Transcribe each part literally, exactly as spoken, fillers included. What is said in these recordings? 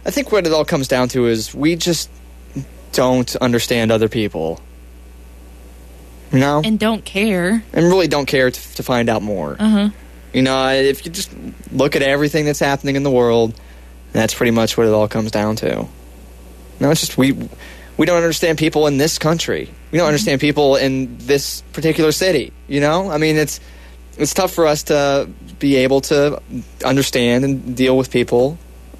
I think what it all comes down to is we just don't understand other people. You know? And don't care. And really don't care to, to find out more. Uh-huh. You know, if you just look at everything that's happening in the world, that's pretty much what it all comes down to. No, it's just we we don't understand people in this country. We don't understand people in this particular city. You know, I mean, it's it's tough for us to be able to understand and deal with people.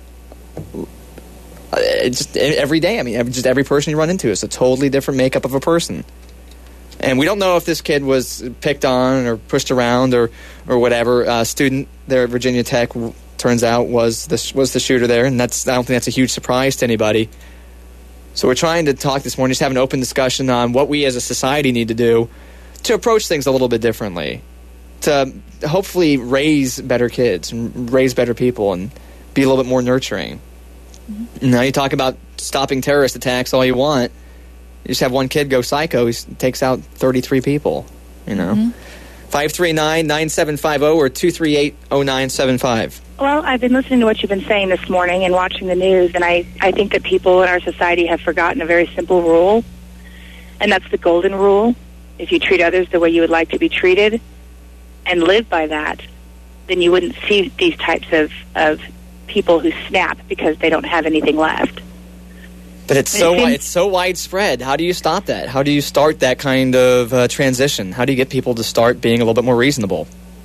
It's just every day. I mean, just every person you run into is a totally different makeup of a person. And we don't know if this kid was picked on or pushed around or, or whatever. Uh, student there at Virginia Tech, w- turns out, was the, was the shooter there. And that's I don't think that's a huge surprise to anybody. So we're trying to talk this morning, just have an open discussion on what we as a society need to do to approach things a little bit differently, to hopefully raise better kids and raise better people and be a little bit more nurturing. Mm-hmm. Now you talk about stopping terrorist attacks all you want. You just have one kid go psycho. He takes out thirty-three people, you know. Mm-hmm. five three nine, nine seven five zero or two three eight, zero nine seven five. Well, I've been listening to what you've been saying this morning and watching the news, and I, I think that people in our society have forgotten a very simple rule, and that's the golden rule. If you treat others the way you would like to be treated and live by that, then you wouldn't see these types of, of people who snap because they don't have anything left. But it's so it's so widespread. How do you stop that? How do you start that kind of uh, transition? How do you get people to start being a little bit more reasonable?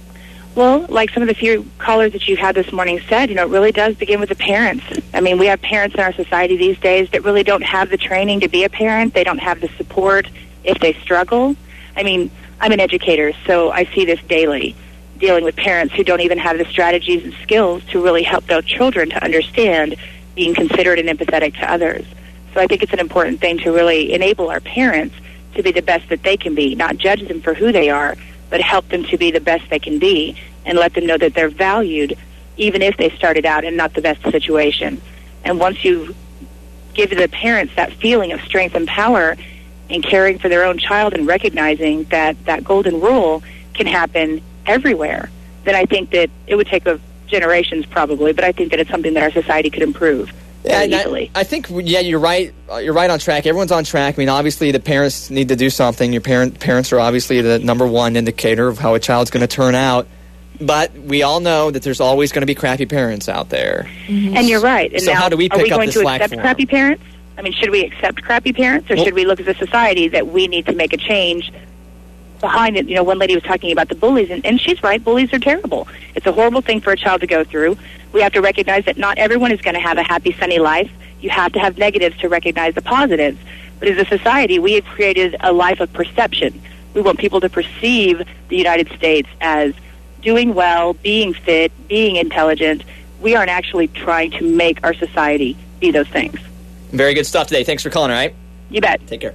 Well, like some of the few callers that you had this morning said, you know, it really does begin with the parents. I mean, we have parents in our society these days that really don't have the training to be a parent. They don't have the support if they struggle. I mean, I'm an educator, so I see this daily, dealing with parents who don't even have the strategies and skills to really help their children to understand being considerate and empathetic to others. So I think it's an important thing to really enable our parents to be the best that they can be, not judge them for who they are, but help them to be the best they can be and let them know that they're valued even if they started out in not the best situation. And once you give the parents that feeling of strength and power in caring for their own child and recognizing that that golden rule can happen everywhere, then I think that it would take a generations probably, but I think that it's something that our society could improve. Yeah, I, I think, yeah, you're right. You're right on track. Everyone's on track. I mean, obviously, the parents need to do something. Your parent parents are obviously the number one indicator of how a child's going to turn out. But we all know that there's always going to be crappy parents out there. Mm-hmm. And you're right. And so now, how do we pick are we up going the to slack accept for crappy them? parents? I mean, should we accept crappy parents, or well, should we look as a society that we need to make a change behind it? You know, one lady was talking about the bullies, and, and she's right. Bullies are terrible. It's a horrible thing for a child to go through. We have to recognize that not everyone is going to have a happy, sunny life. You have to have negatives to recognize the positives. But as a society, we have created a life of perception. We want people to perceive the United States as doing well, being fit, being intelligent. We aren't actually trying to make our society be those things. Very good stuff today. Thanks for calling, all right? You bet. Take care.